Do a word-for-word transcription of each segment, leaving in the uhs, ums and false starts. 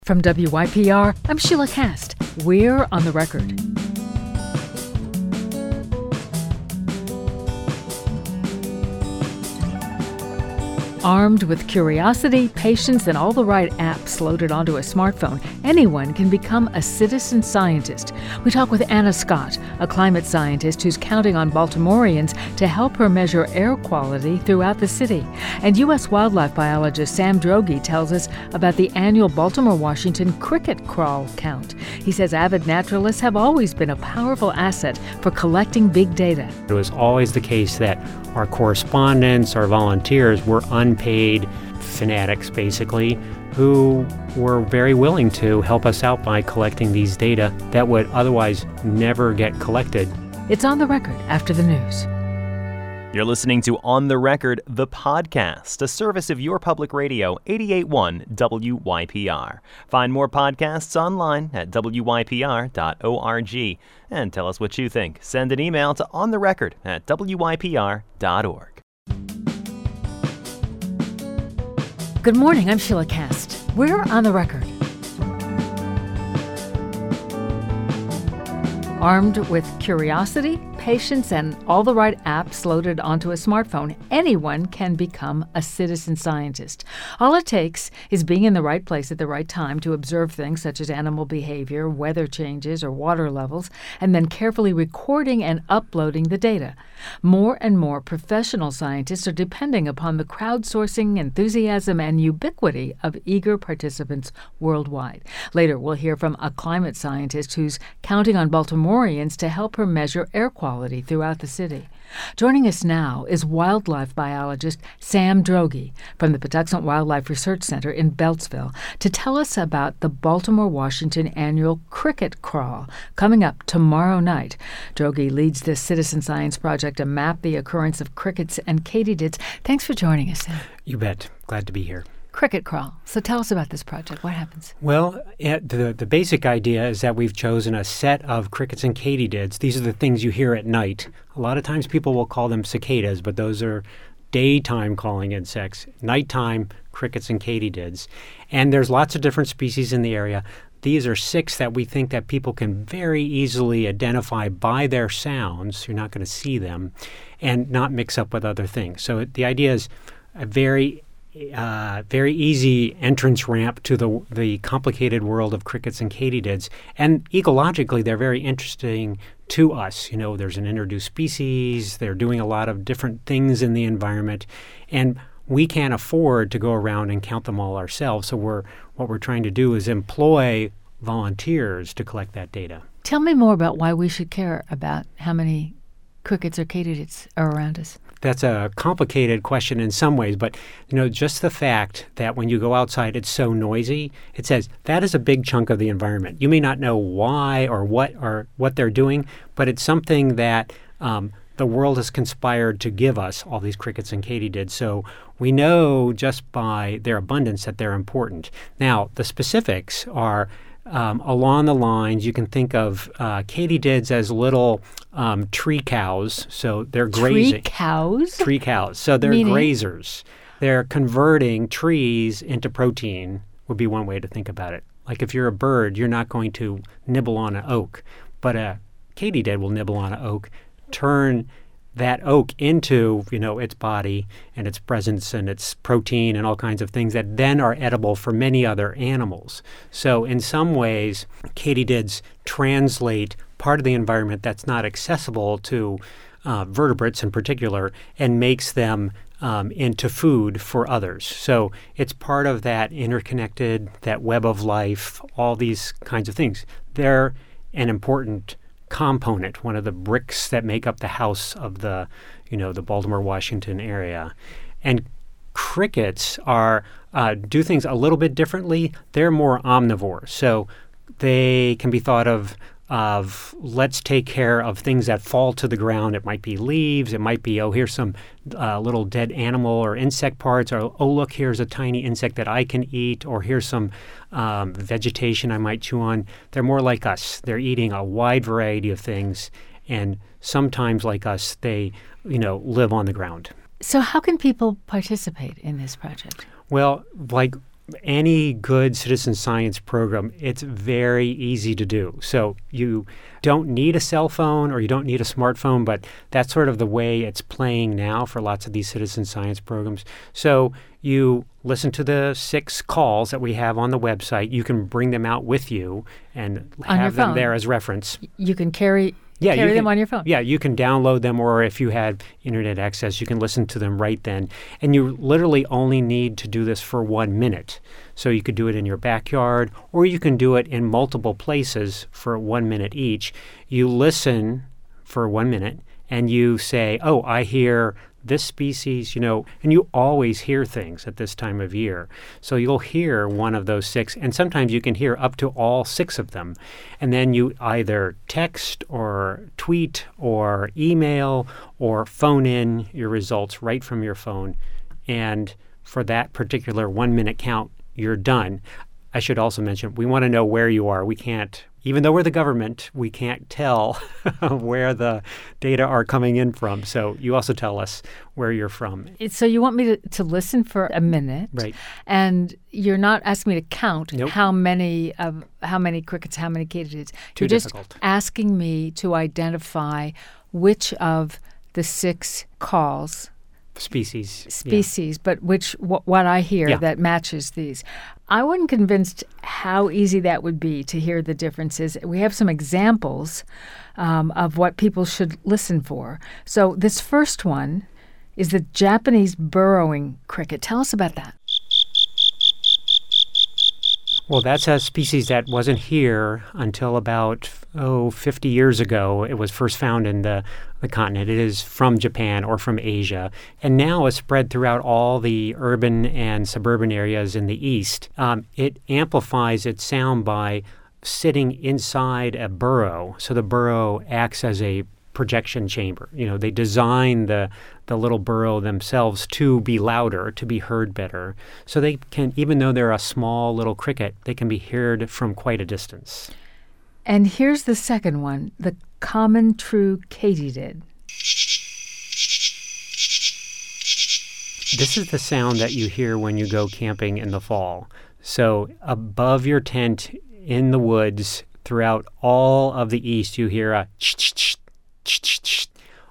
From W Y P R, I'm Sheila Cast. We're on the record. Armed with curiosity, patience, and all the right apps loaded onto a smartphone, anyone can become a citizen scientist. We talk with Anna Scott, a climate scientist who's counting on Baltimoreans to help her measure air quality throughout the city. And U S wildlife biologist Sam Droege tells us about the annual Baltimore-Washington cricket crawl count. He says avid naturalists have always been a powerful asset for collecting big data. It was always the case that our correspondents, our volunteers were unpaid fanatics, basically, who were very willing to help us out by collecting these data that would otherwise never get collected. It's On the Record after the news. You're listening to On the Record, the podcast, a service of your public radio, eighty-eight point one W Y P R. Find more podcasts online at W Y P R dot org. And tell us what you think. Send an email to ontherecord at W Y P R dot org. Good morning, I'm Sheila Cast. We're On the Record. Armed with curiosity, patience, and all the right apps loaded onto a smartphone, anyone can become a citizen scientist. All it takes is being in the right place at the right time to observe things such as animal behavior, weather changes, or water levels, and then carefully recording and uploading the data. More and more professional scientists are depending upon the crowdsourcing, enthusiasm, and ubiquity of eager participants worldwide. Later, we'll hear from a climate scientist who's counting on Baltimoreans to help her measure air quality throughout the city. Joining us now is wildlife biologist Sam Droege from the Patuxent Wildlife Research Center in Beltsville to tell us about the Baltimore-Washington annual cricket crawl coming up tomorrow night. Droege leads this citizen science project to map the occurrence of crickets and katydids. Thanks for joining us, Sam. You bet. Glad to be here. Cricket crawl. So tell us about this project. What happens? Well, it, the, the basic idea is that we've chosen a set of crickets and katydids. These are the things you hear at night. A lot of times people will call them cicadas, but those are daytime calling insects. Nighttime, crickets and katydids. And there's lots of different species in the area. These are six that we think that people can very easily identify by their sounds. You're not going to see them, and not mix up with other things. So the idea is a very Uh, very easy entrance ramp to the the complicated world of crickets and katydids. And ecologically, they're very interesting to us. You know, there's an introduced species. They're doing a lot of different things in the environment. And we can't afford to go around and count them all ourselves. So we're what we're trying to do is employ volunteers to collect that data. Tell me more about why we should care about how many crickets or katydids are around us. That's a complicated question in some ways, but you know, just the fact that when you go outside it's so noisy, it says that is a big chunk of the environment. You may not know why or what or what they're doing, but it's something that um, the world has conspired to give us, all these crickets and katydids. So we know just by their abundance that they're important. Now, the specifics are Um, along the lines, you can think of uh, katydids as little um, tree cows. So they're grazing. Tree cows? Tree cows. So they're Meaning? grazers. They're converting trees into protein would be one way to think about it. Like if you're a bird, you're not going to nibble on an oak, but a katydid will nibble on an oak, turn that oak into, you know, its body and its presence and its protein and all kinds of things that then are edible for many other animals. So in some ways, katydids translate part of the environment that's not accessible to uh, vertebrates in particular and makes them um, into food for others. So it's part of that interconnected, that web of life, all these kinds of things. They're an important component, one of the bricks that make up the house of the, you know, the Baltimore, Washington area. And crickets are uh, do things a little bit differently. They're more omnivore, so they can be thought of of let's take care of things that fall to the ground. It might be leaves. It might be, oh, here's some uh, little dead animal or insect parts. Or, oh, look, here's a tiny insect that I can eat. Or here's some um, vegetation I might chew on. They're more like us. They're eating a wide variety of things. And sometimes, like us, they, you know, live on the ground. So how can people participate in this project? Well, like any good citizen science program, it's very easy to do. So you don't need a cell phone or you don't need a smartphone, but that's sort of the way it's playing now for lots of these citizen science programs. So you listen to the six calls that we have on the website. You can bring them out with you and On have them phone. there as reference. You can carry Yeah, carry you them can- on your phone. Yeah, you can download them, or if you had internet access, you can listen to them right then. And you literally only need to do this for one minute. So you could do it in your backyard, or you can do it in multiple places for one minute each. You listen for one minute, and you say, oh, I hear this species, you know, and you always hear things at this time of year. So you'll hear one of those six, and sometimes you can hear up to all six of them. And then you either text or tweet or email or phone in your results right from your phone. And for that particular one minute count, you're done. I should also mention, we want to know where you are. We can't, even though we're the government, we can't tell where the data are coming in from. So you also tell us where you're from. It's- So you want me to, to listen for a minute, Right. And you're not asking me to count Nope. how many of how many crickets, how many katydids. Too You're just difficult. asking me to identify which of the six calls Species. yeah. species, but which wh- what I hear Yeah. that matches these. I wasn't convinced how easy that would be to hear the differences. We have some examples um, of what people should listen for. So this first one is the Japanese burrowing cricket. Tell us about that. Well, that's a species that wasn't here until about, oh, fifty years ago. It was first found in the, the continent. It is from Japan or from Asia, and now is spread throughout all the urban and suburban areas in the east. Um, it amplifies its sound by sitting inside a burrow. So the burrow acts as a projection chamber. You know, they design the the little burrow themselves to be louder, to be heard better. So they can, even though they're a small little cricket, they can be heard from quite a distance. And here's the second one, the common true katydid. This is the sound that you hear when you go camping in the fall. So above your tent in the woods throughout all of the east, you hear a ch-ch-ch, ch-ch-ch,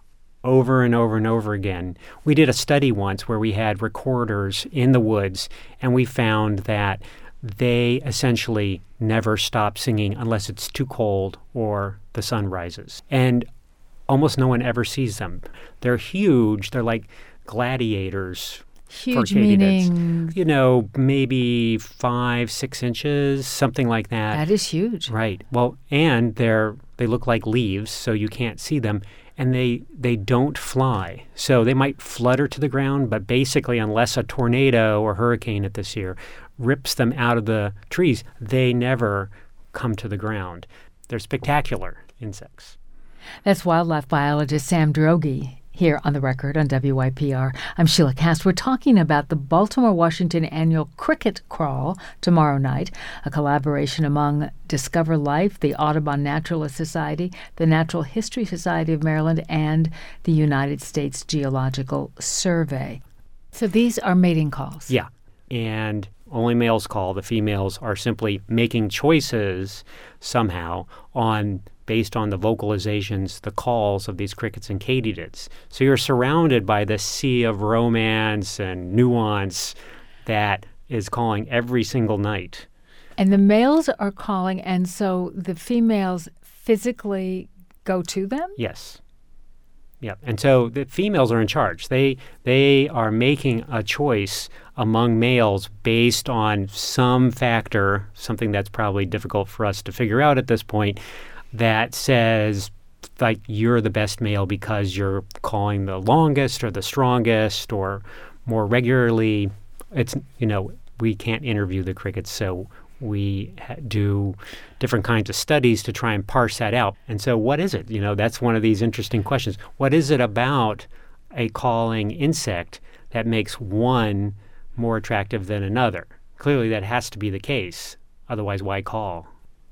over and over and over again. We did a study once where we had recorders in the woods, and we found that they essentially never stop singing unless it's too cold or the sun rises. And almost no one ever sees them. They're huge. They're like gladiators. Huge for katydids. meaning You know, maybe five, six inches, something like that. that is huge. Right. Well, and they're they look like leaves, so you can't see them, and they they don't fly. So they might flutter to the ground, but basically, unless a tornado or hurricane at this year rips them out of the trees, they never come to the ground. They're spectacular insects. That's wildlife biologist Sam Droege here on The Record on W Y P R. I'm Sheila Cast. We're talking about the Baltimore-Washington annual Cricket Crawl tomorrow night, a collaboration among Discover Life, the Audubon Naturalist Society, the Natural History Society of Maryland, and the United States Geological Survey. So these are mating calls. Yeah. And only males call. The females are simply making choices somehow on based on the vocalizations, the calls of these crickets and katydids. So you're surrounded by this sea of romance and nuance that is calling every single night. And the males are calling, and so the females physically go to them? Yes. Yeah. And so the females are in charge. They they are making a choice among males based on some factor, something that's probably difficult for us to figure out at this point, that says, like, you're the best male because you're calling the longest or the strongest or more regularly. It's, you know, we can't interview the crickets, so we ha- do different kinds of studies to try and parse that out. And so what is it? You know, that's one of these interesting questions. What is it about a calling insect that makes one more attractive than another? Clearly that has to be the case. Otherwise, why call?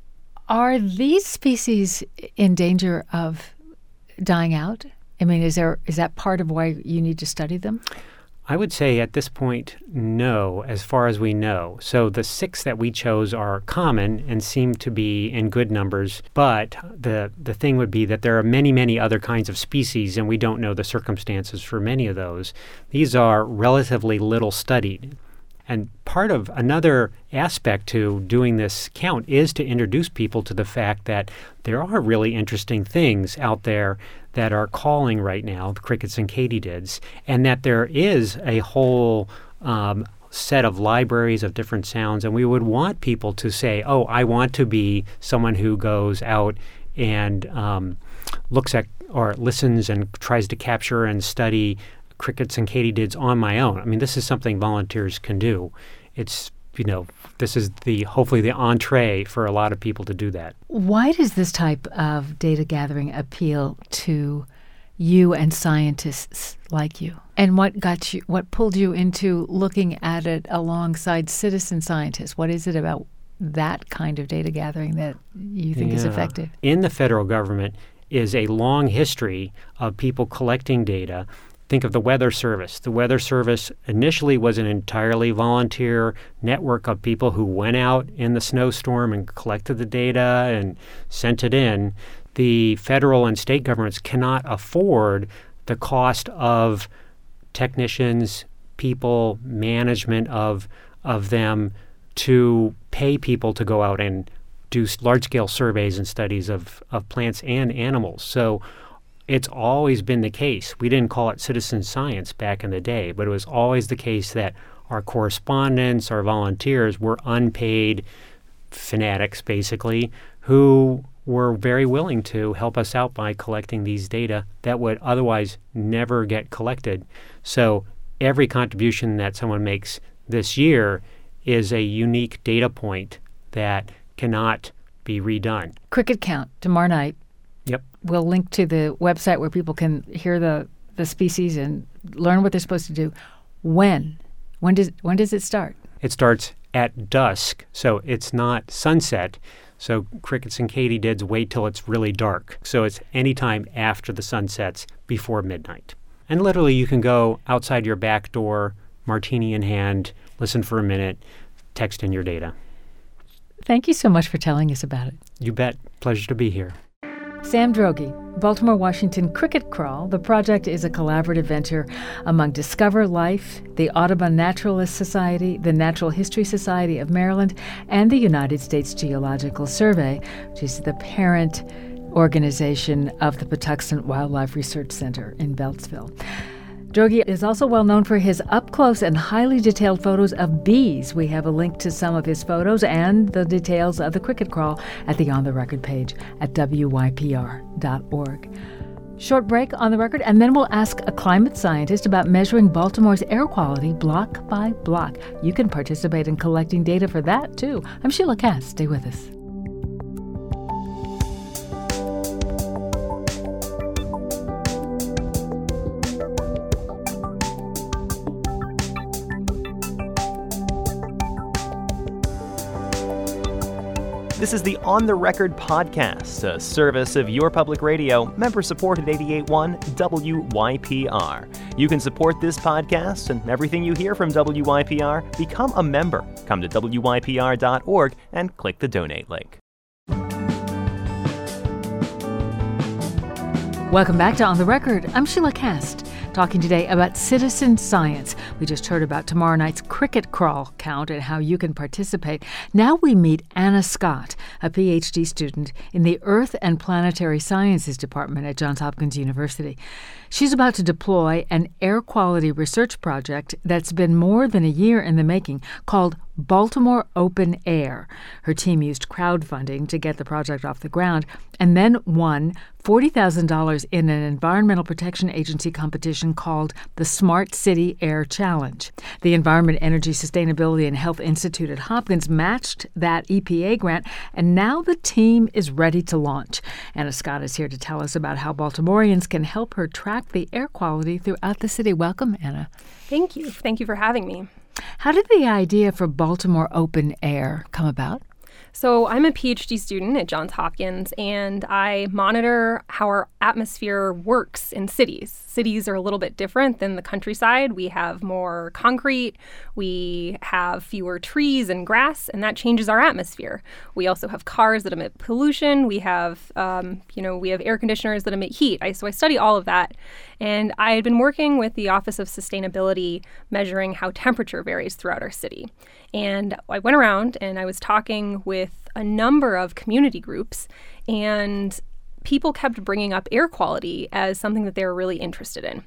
Are these species in danger of dying out? I mean, is there is that part of why you need to study them? I would say at this point, no, as far as we know. So the six that we chose are common and seem to be in good numbers, but the the thing would be that there are many, many other kinds of species, and we don't know the circumstances for many of those. These are relatively little studied. And part of another aspect to doing this count is to introduce people to the fact that there are really interesting things out there that are calling right now, the crickets and katydids, and that there is a whole um, set of libraries of different sounds. And we would want people to say, oh, I want to be someone who goes out and um, looks at or listens and tries to capture and study crickets and katydids on my own. I mean, this is something volunteers can do. It's, you know, this is the hopefully the entree for a lot of people to do that. Why does this type of data gathering appeal to you and scientists like you? And what got you, what pulled you into looking at it alongside citizen scientists? What is it about that kind of data gathering that you think yeah. is effective? In the federal government is a long history of people collecting data. Think of the Weather Service. The Weather Service initially was an entirely volunteer network of people who went out in the snowstorm and collected the data and sent it in. The federal and state governments cannot afford the cost of technicians, people, management of of them to pay people to go out and do large-scale surveys and studies of, of plants and animals. So it's always been the case. We didn't call it citizen science back in the day, but it was always the case that our correspondents, our volunteers were unpaid fanatics, basically, who were very willing to help us out by collecting these data that would otherwise never get collected. So every contribution that someone makes this year is a unique data point that cannot be redone. Cricket count tomorrow night. Yep. We'll link to the website where people can hear the, the species and learn what they're supposed to do. When? When does when does it start? It starts at dusk, so it's not sunset. So crickets and katydids wait till it's really dark. So it's any time after the sun sets, before midnight. And literally you can go outside your back door, martini in hand, listen for a minute, text in your data. Thank you so much for telling us about it. You bet. Pleasure to be here. Sam Droege, Baltimore, Washington Cricket Crawl. The project is a collaborative venture among Discover Life, the Audubon Naturalist Society, the Natural History Society of Maryland, and the United States Geological Survey, which is the parent organization of the Patuxent Wildlife Research Center in Beltsville. Droege is also well known for his up-close and highly detailed photos of bees. We have a link to some of his photos and the details of the cricket crawl at the On the Record page at W Y P R dot org. Short break on the record, and then we'll ask a climate scientist about measuring Baltimore's air quality block by block. You can participate in collecting data for that, too. I'm Sheila Cass. Stay with us. This is the On the Record podcast, a service of Your Public Radio, member-supported eighty-eight point one W Y P R. You can support this podcast and everything you hear from W Y P R. Become a member. Come to W Y P R dot org and click the donate link. Welcome back to On the Record. I'm Sheila Cast, talking today about citizen science. We just heard about tomorrow night's cricket crawl count and how you can participate. Now we meet Anna Scott, a P H D student in the Earth and Planetary Sciences Department at Johns Hopkins University. She's about to deploy an air quality research project that's been more than a year in the making, called Baltimore Open Air. Her team used crowdfunding to get the project off the ground and then won forty thousand dollars in an Environmental Protection Agency competition called the Smart City Air Challenge. The Environment, Energy, Sustainability, and Health Institute at Hopkins matched that E P A grant, and now the team is ready to launch. Anna Scott is here to tell us about how Baltimoreans can help her track the air quality throughout the city. Welcome, Anna. Thank you. Thank you for having me. How did the idea for Baltimore Open Air come about? So I'm a PhD student at Johns Hopkins, and I monitor how our atmosphere works in cities. Cities are a little bit different than the countryside. We have more concrete, we have fewer trees and grass, and that changes our atmosphere. We also have cars that emit pollution. We have, um, you know, we have air conditioners that emit heat. I, so I study all of that. And I had been working with the Office of Sustainability measuring how temperature varies throughout our city. And I went around and I was talking with a number of community groups, and people kept bringing up air quality as something that they were really interested in.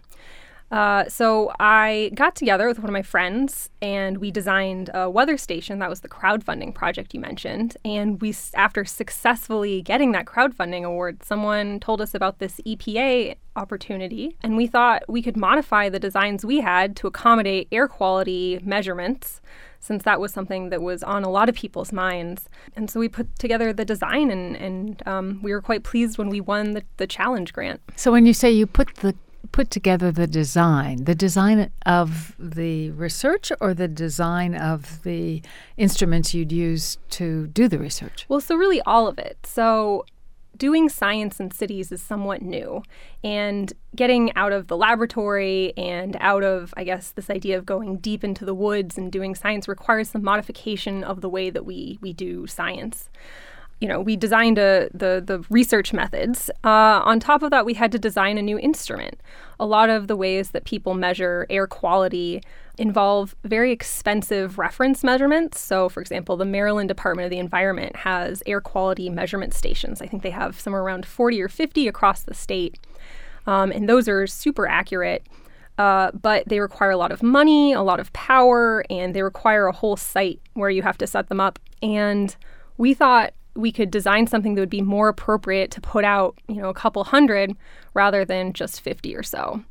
Uh, so I got together with one of my friends, and we designed a weather station. That was the crowdfunding project you mentioned. And we, after successfully getting that crowdfunding award, someone told us about this E P A opportunity, and we thought we could modify the designs we had to accommodate air quality measurements, since that was something that was on a lot of people's minds. And so we put together the design, and, and um, we were quite pleased when we won the, the challenge grant. So when you say you put the put together the design, the design of the research or the design of the instruments you'd use to do the research? Well, so really all of it. So doing science in cities is somewhat new, and getting out of the laboratory and out of, I guess, this idea of going deep into the woods and doing science requires some modification of the way that we we do science. You know, we designed a, the, the research methods. Uh, on top of that, we had to design a new instrument. A lot of the ways that people measure air quality involve very expensive reference measurements. So, for example, the Maryland Department of the Environment has air quality measurement stations. I think they have somewhere around forty or fifty across the state. Um, and those are super accurate. Uh, but they require a lot of money, a lot of power, and they require a whole site where you have to set them up. And we thought we could design something that would be more appropriate to put out, you know, a couple hundred rather than just fifty or so.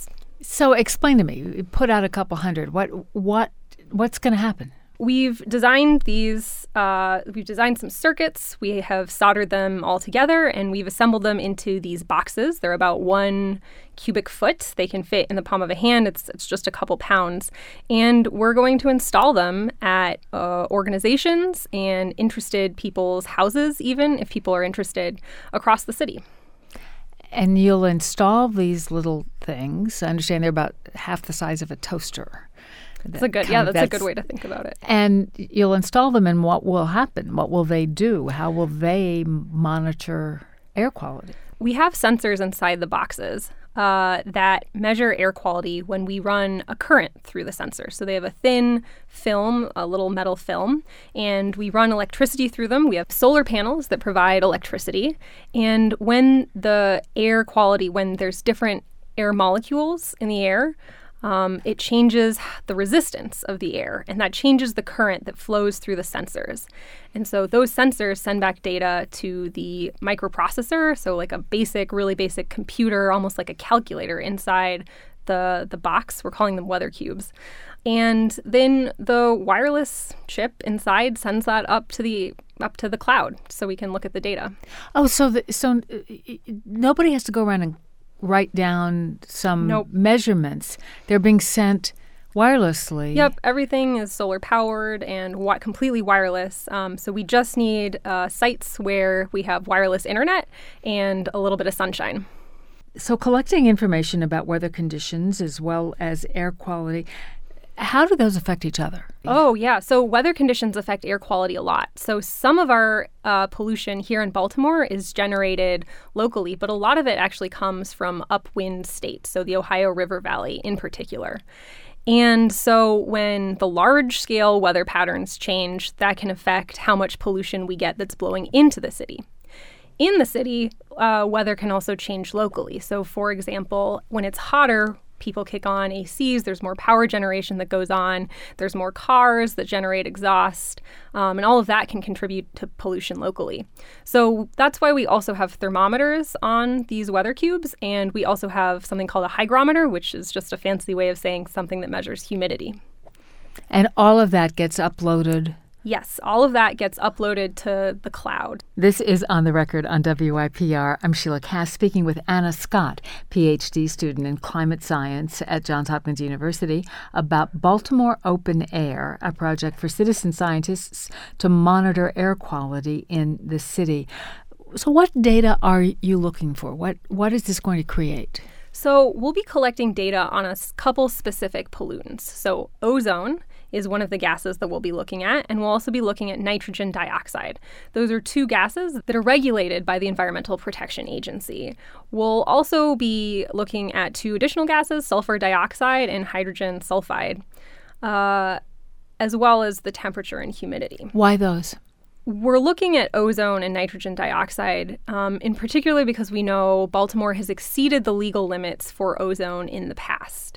So explain to me, you put out a couple hundred. What what what's going to happen? We've designed these, uh, we've designed some circuits. We have soldered them all together, and we've assembled them into these boxes. They're about one cubic foot. They can fit in the palm of a hand. It's it's just a couple pounds. And we're going to install them at uh, organizations and interested people's houses, even if people are interested, across the city. And you'll install these little things. I understand they're about half the size of a toaster. That's a good, yeah, that's, that's a good way to think about it. And you'll install them, and what will happen? What will they do? How will they monitor air quality? We have sensors inside the boxes uh, that measure air quality when we run a current through the sensor. So they have a thin film, a little metal film, and we run electricity through them. We have solar panels that provide electricity. And when the air quality, when there's different air molecules in the air, Um, it changes the resistance of the air, and that changes the current that flows through the sensors. And so those sensors send back data to the microprocessor, so like a basic, really basic computer, almost like a calculator inside the, the box. We're calling them weather cubes. And then the wireless chip inside sends that up to the up to the cloud so we can look at the data. Oh, so the, so uh, nobody has to go around and write down some nope. measurements. They're being sent wirelessly. Yep, everything is solar powered and wi- completely wireless. Um, so we just need uh, sites where we have wireless internet and a little bit of sunshine. So collecting information about weather conditions as well as air quality, how do those affect each other? Oh, yeah. So weather conditions affect air quality a lot. So some of our uh, pollution here in Baltimore is generated locally, but a lot of it actually comes from upwind states, so the Ohio River Valley in particular. And so when the large-scale weather patterns change, that can affect how much pollution we get that's blowing into the city. In the city, uh, weather can also change locally. So, for example, when it's hotter, people kick on A Cs, there's more power generation that goes on, there's more cars that generate exhaust, um, and all of that can contribute to pollution locally. So that's why we also have thermometers on these weather cubes, and we also have something called a hygrometer, which is just a fancy way of saying something that measures humidity. And all of that gets uploaded Yes, all of that gets uploaded to the cloud. This is On the Record on W Y P R. I'm Sheila Cass speaking with Anna Scott, P H D student in climate science at Johns Hopkins University, about Baltimore Open Air, a project for citizen scientists to monitor air quality in the city. So what data are you looking for? What What is this going to create? So we'll be collecting data on a couple specific pollutants. So ozone is one of the gases that we'll be looking at, and we'll also be looking at nitrogen dioxide. Those are two gases that are regulated by the Environmental Protection Agency. We'll also be looking at two additional gases, sulfur dioxide and hydrogen sulfide, uh, as well as the temperature and humidity. Why those? We're looking at ozone and nitrogen dioxide, um, in particular because we know Baltimore has exceeded the legal limits for ozone in the past.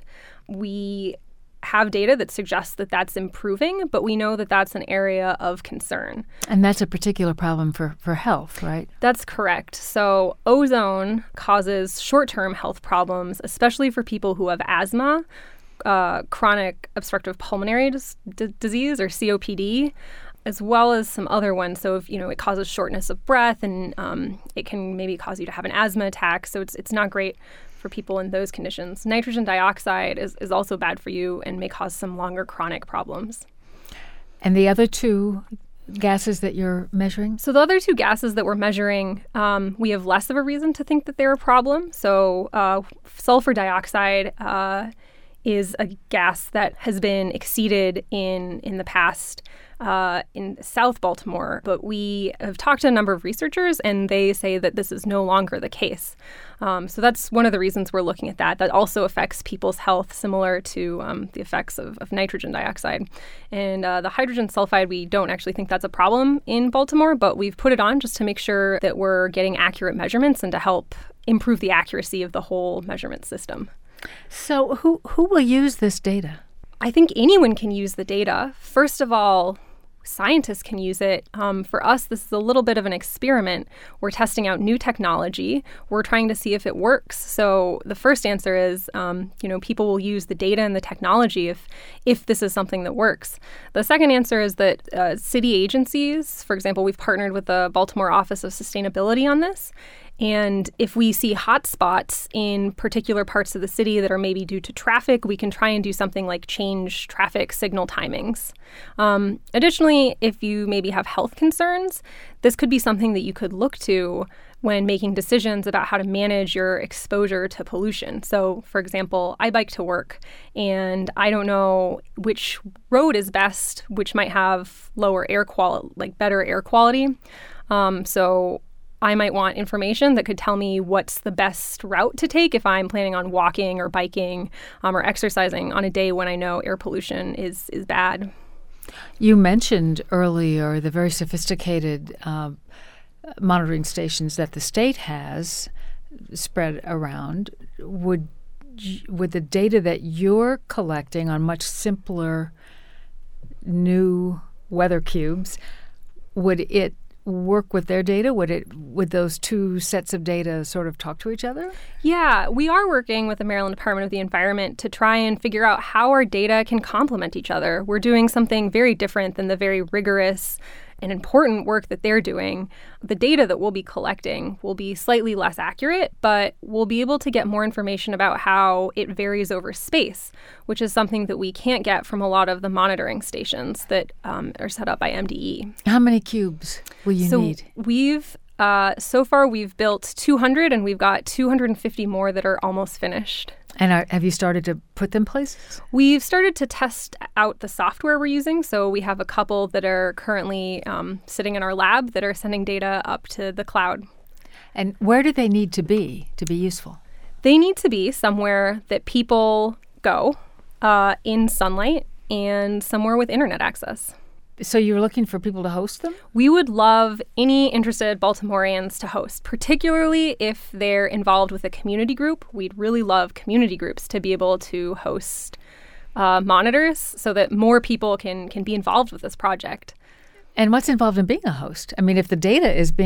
We have data that suggests that that's improving, but we know that that's an area of concern. And that's a particular problem for, for health, right? That's correct. So ozone causes short-term health problems, especially for people who have asthma, uh, chronic obstructive pulmonary dis- d- disease, or C O P D, as well as some other ones. So if, you know, it causes shortness of breath, and um, it can maybe cause you to have an asthma attack. So it's it's not great for people in those conditions. Nitrogen dioxide is, is also bad for you and may cause some longer chronic problems. And the other two gases that you're measuring? So the other two gases that we're measuring, um, we have less of a reason to think that they're a problem. So uh, sulfur dioxide uh, is a gas that has been exceeded in, in the past uh, in South Baltimore. But we have talked to a number of researchers, and they say that this is no longer the case. Um, so that's one of the reasons we're looking at that. That also affects people's health, similar to um, the effects of, of nitrogen dioxide. And uh, the hydrogen sulfide, we don't actually think that's a problem in Baltimore, but we've put it on just to make sure that we're getting accurate measurements and to help improve the accuracy of the whole measurement system. So who who will use this data? I think anyone can use the data. First of all, scientists can use it. Um, for us, this is a little bit of an experiment. We're testing out new technology. We're trying to see if it works. So the first answer is, um, you know, people will use the data and the technology if if this is something that works. The second answer is that uh, city agencies, for example, we've partnered with the Baltimore Office of Sustainability on this. And if we see hot spots in particular parts of the city that are maybe due to traffic, we can try and do something like change traffic signal timings. Um, additionally, if you maybe have health concerns, this could be something that you could look to when making decisions about how to manage your exposure to pollution. So, for example, I bike to work, and I don't know which road is best, which might have lower air quality, like better air quality. Um, so I might want information that could tell me what's the best route to take if I'm planning on walking or biking um, or exercising on a day when I know air pollution is is bad. You mentioned earlier the very sophisticated uh, monitoring stations that the state has spread around. Would would the data that you're collecting on much simpler new weather cubes, would it work with their data? Would it would those two sets of data sort of talk to each other? Yeah, we are working with the Maryland Department of the Environment to try and figure out how our data can complement each other. We're doing something very different than the very rigorous and important work that they're doing. The data that we'll be collecting will be slightly less accurate, but we'll be able to get more information about how it varies over space, which is something that we can't get from a lot of the monitoring stations that um, are set up by M D E. How many cubes will you so need? We've uh, so far we've built two hundred, and we've got two hundred fifty more that are almost finished. And are, have you started to put them places? We've started to test out the software we're using. So we have a couple that are currently um, sitting in our lab that are sending data up to the cloud. And where do they need to be to be useful? They need to be somewhere that people go uh, in sunlight and somewhere with internet access. So you're looking for people to host them? We would love any interested Baltimoreans to host, particularly if they're involved with a community group. We'd really love community groups to be able to host uh, monitors so that more people can can be involved with this project. And what's involved in being a host? I mean, if the data is being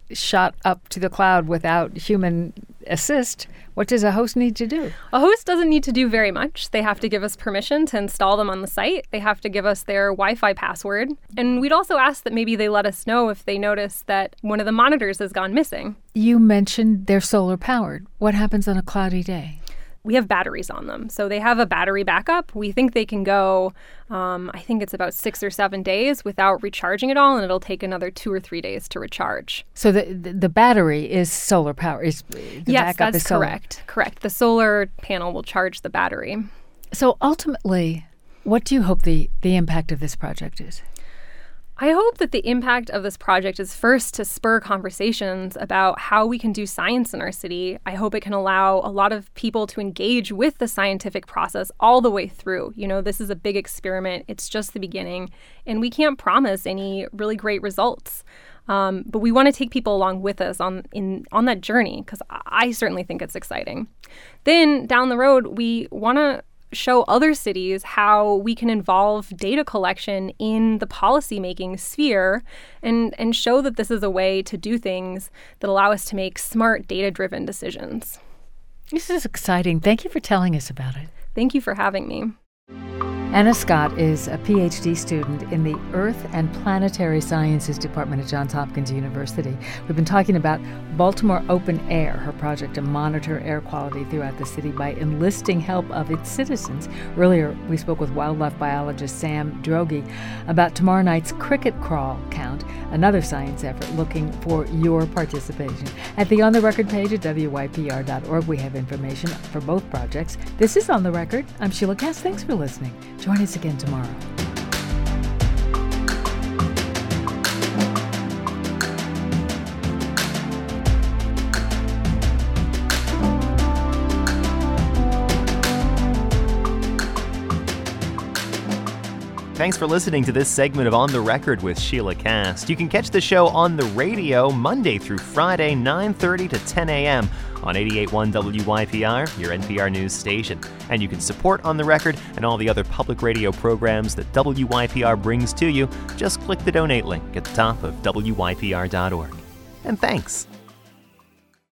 shot up to the cloud without human assist, what does a host need to do? A host doesn't need to do very much. They have to give us permission to install them on the site. They have to give us their Wi-Fi password. And we'd also ask that maybe they let us know if they notice that one of the monitors has gone missing. You mentioned they're solar powered. What happens on a cloudy day? We have batteries on them. So they have a battery backup. We think they can go, um, I think it's about six or seven days without recharging at all, and it'll take another two or three days to recharge. So the the, the battery is solar power. Is the yes, backup that's is solar. correct. Correct. The solar panel will charge the battery. So ultimately, what do you hope the, the impact of this project is? I hope that the impact of this project is first to spur conversations about how we can do science in our city. I hope it can allow a lot of people to engage with the scientific process all the way through. You know, this is a big experiment. It's just the beginning, and we can't promise any really great results. Um, but we want to take people along with us on in on that journey, because I certainly think it's exciting. Then down the road, we want to show other cities how we can involve data collection in the policymaking sphere and, and show that this is a way to do things that allow us to make smart, data-driven decisions. This is exciting. Thank you for telling us about it. Thank you for having me. Anna Scott is a P H D student in the Earth and Planetary Sciences Department at Johns Hopkins University. We've been talking about Baltimore Open Air, her project to monitor air quality throughout the city by enlisting help of its citizens. Earlier, we spoke with wildlife biologist Sam Droege about tomorrow night's cricket crawl count, another science effort looking for your participation. At the On the Record page at W Y P R dot org, we have information for both projects. This is On the Record. I'm Sheila Cass. Thanks for listening. Join us again tomorrow. Thanks for listening to this segment of On the Record with Sheila Cass. You can catch the show on the radio Monday through Friday, nine thirty to ten a.m. on eighty-eight point one W Y P R, your N P R news station. And you can support On the Record and all the other public radio programs that W Y P R brings to you. Just click the donate link at the top of W Y P R dot org. And thanks.